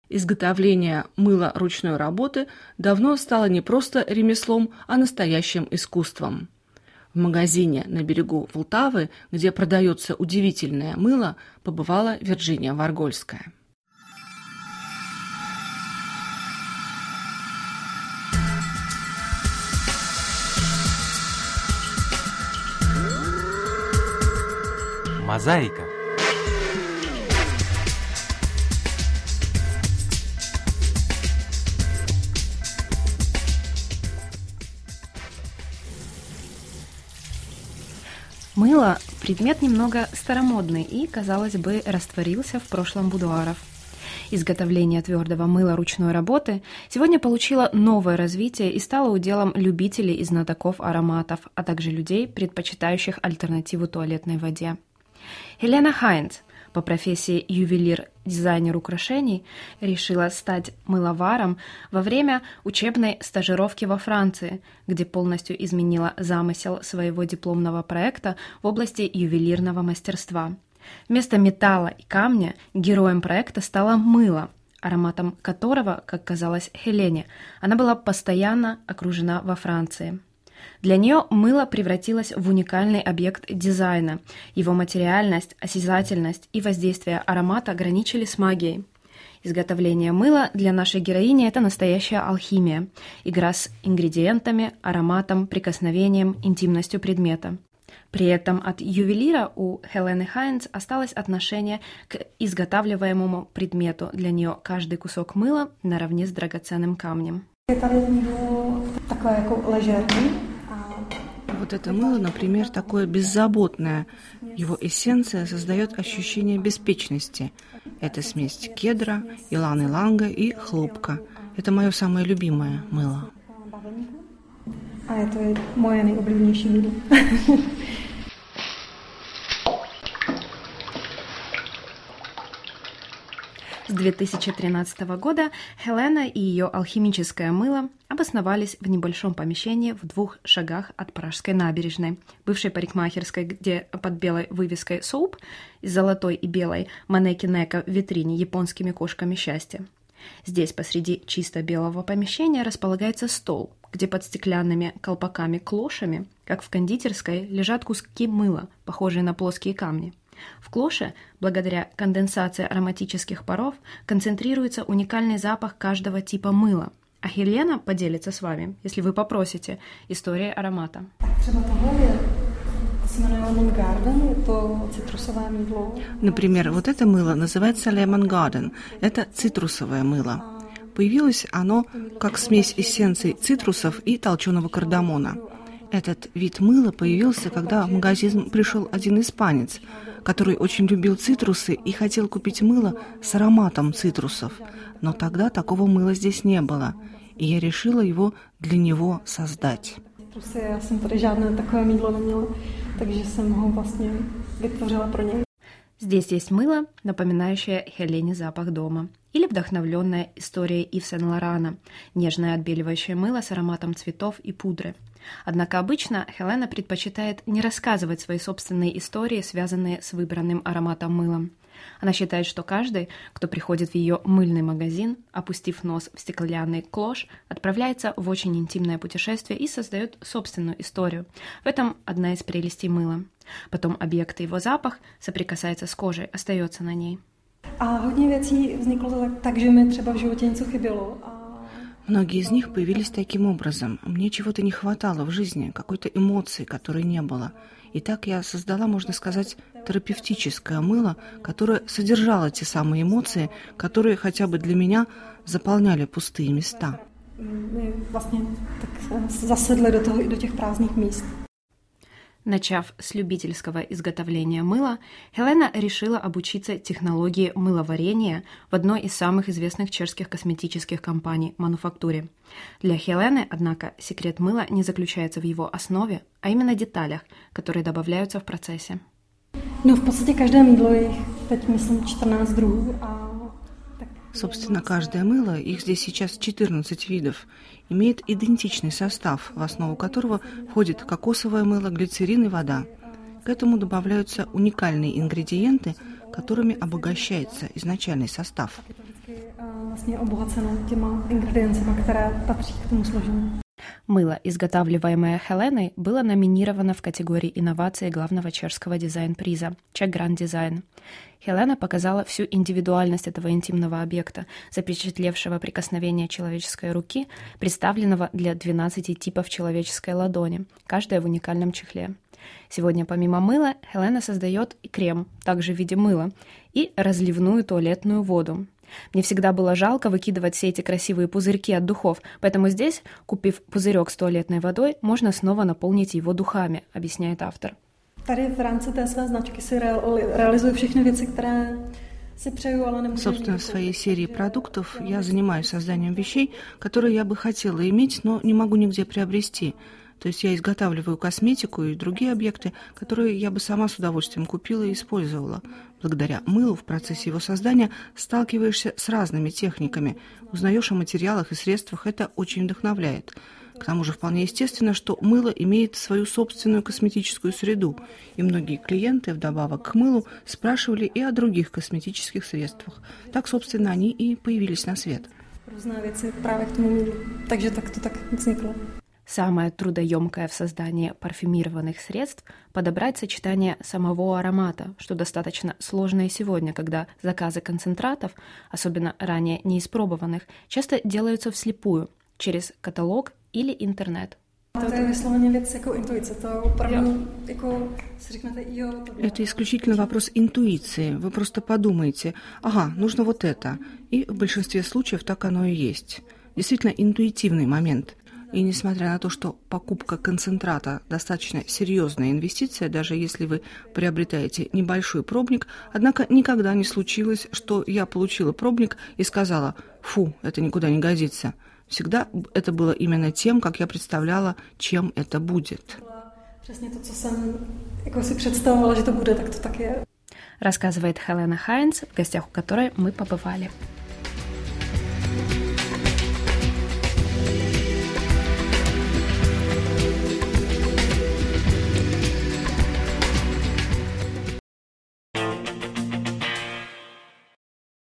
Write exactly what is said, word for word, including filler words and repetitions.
Изготовление мыла ручной работы давно стало не просто ремеслом, а настоящим искусством. В магазине на берегу Влтавы, где продается удивительное мыло, побывала Вирджиния Варгольская. Мозаика. Мыло – предмет немного старомодный и, казалось бы, растворился в прошлом будуаров. Изготовление твердого мыла ручной работы сегодня получило новое развитие и стало уделом любителей и знатоков ароматов, а также людей, предпочитающих альтернативу туалетной воде. Хелена Хайнц, по профессии ювелир-дизайнер украшений, решила стать мыловаром во время учебной стажировки во Франции, где полностью изменила замысел своего дипломного проекта в области ювелирного мастерства. Вместо металла и камня героем проекта стало мыло, ароматом которого, как казалось Хелене, она была постоянно окружена во Франции. Для нее мыло превратилось в уникальный объект дизайна. Его материальность, осязательность и воздействие аромата граничили с магией. Изготовление мыла для нашей героини – это настоящая алхимия, игра с ингредиентами, ароматом, прикосновением, интимностью предмета. При этом от ювелира у Хелены Хайнц осталось отношение к изготавливаемому предмету. Для нее каждый кусок мыла наравне с драгоценным камнем. Вот это мыло, например, такое беззаботное. Его эссенция создает ощущение беспечности. Это смесь кедра, илан-иланга и хлопка. Это мое самое любимое мыло. А это мое наилюбимейшее мыло. С две тысячи тринадцатого года Хелена и ее алхимическое мыло обосновались в небольшом помещении в двух шагах от Пражской набережной, бывшей парикмахерской, где под белой вывеской «Соуп» и золотой и белой манеки Нека в витрине японскими кошками счастья. Здесь посреди чисто белого помещения располагается стол, где под стеклянными колпаками-клошами, как в кондитерской, лежат куски мыла, похожие на плоские камни. В клоше, благодаря конденсации ароматических паров, концентрируется уникальный запах каждого типа мыла. А Хелена поделится с вами, если вы попросите, историей аромата. Например, вот это мыло называется Lemon Garden. Это цитрусовое мыло. Появилось оно как смесь эссенций цитрусов и толченого кардамона. Этот вид мыла появился, когда в магазин пришел один испанец, который очень любил цитрусы и хотел купить мыло с ароматом цитрусов. Но тогда такого мыла здесь не было, и я решила его для него создать. Я jsem tady žádné takové mýdlo neměla, takže jsem ho vlastně vytvořila pro něj. Здесь есть мыло, напоминающее Хелене запах дома, или вдохновленное историей Ив Сен-Лорана, нежное отбеливающее мыло с ароматом цветов и пудры. Однако обычно Хелена предпочитает не рассказывать свои собственные истории, связанные с выбранным ароматом мылом. Она считает, что каждый, кто приходит в ее мыльный магазин, опустив нос в стеклянный клош, отправляется в очень интимное путешествие и создает собственную историю. В этом одна из прелестей мыла. Потом объект и его запах соприкасается с кожей, остается на ней. А hodně věcí vzniklo tak, tak, že mi třeba v životě něco chybělo. Многие из них появились таким образом. Мне чего-то не хватало в жизни, какой-то эмоции, которой не было. И так я создала, можно сказать, терапевтическое мыло, которое содержало те самые эмоции, которые хотя бы для меня заполняли пустые места. Мы vlastně так заседли до toho, до тех праздных мест. Начав с любительского изготовления мыла, Хелена решила обучиться технологии мыловарения в одной из самых известных чешских косметических компаний «Мануфактуре». Для Хелены, однако, секрет мыла не заключается в его основе, а именно деталях, которые добавляются в процессе. Ну, в подstatě každé мыдло их, teď myslím, čtrnáct druhů. А... Собственно, каждое мыло, их здесь сейчас четырнадцать видов, имеет идентичный состав, в основу которого входит кокосовое мыло, глицерин и вода. К этому добавляются уникальные ингредиенты, которыми обогащается изначальный состав. Vlastně obohaceno těma ingrediencemi, které patří k tomu složení. Мыло, изготавливаемое Хеленой, было номинировано в категории инновации главного чешского дизайн-приза «Czech Grand Design». Хелена показала всю индивидуальность этого интимного объекта, запечатлевшего прикосновение человеческой руки, представленного для двенадцати типов человеческой ладони, каждая в уникальном чехле. Сегодня помимо мыла Хелена создает и крем, также в виде мыла, и разливную туалетную воду. Мне всегда было жалко выкидывать все эти красивые пузырьки от духов, поэтому здесь, купив пузырек с туалетной водой, можно снова наполнить его духами, объясняет автор. Tady v rámci té své značky si realizuju všechny věci, které si přeju, ale nemůžu. Собственно, в своей серии продуктов я занимаюсь созданием вещей, которые я бы хотела иметь, но не могу нигде приобрести. То есть я изготавливаю косметику и другие объекты, которые я бы сама с удовольствием купила и использовала. Благодаря мылу в процессе его создания сталкиваешься с разными техниками, узнаешь о материалах и средствах, это очень вдохновляет. К тому же вполне естественно, что мыло имеет свою собственную косметическую среду, и многие клиенты вдобавок к мылу спрашивали и о других косметических средствах. Так, собственно, они и появились на свет. Разные вещи právě к тому мылу, takže так то так vzniklo. Самое трудоемкое в создании парфюмированных средств – подобрать сочетание самого аромата, что достаточно сложно и сегодня, когда заказы концентратов, особенно ранее неиспробованных, часто делаются вслепую, через каталог или интернет. Это вysloveně věc jako intuice, to opravdu jako si řeknete, jo, to bylo. Это исключительно вопрос интуиции. Вы просто подумаете, ага, нужно вот это. И в большинстве случаев так оно и есть. Действительно интуитивный момент. И несмотря на то, что покупка концентрата достаточно серьезная инвестиция, даже если вы приобретаете небольшой пробник, однако никогда не случилось, что я получила пробник и сказала, фу, это никуда не годится. Всегда это было именно тем, как я представляла, чем это будет. Přesně to, co jsem jako si představovala, že to bude, tak to tak je. Рассказывает Хелена Хайнц, в гостях у которой мы побывали.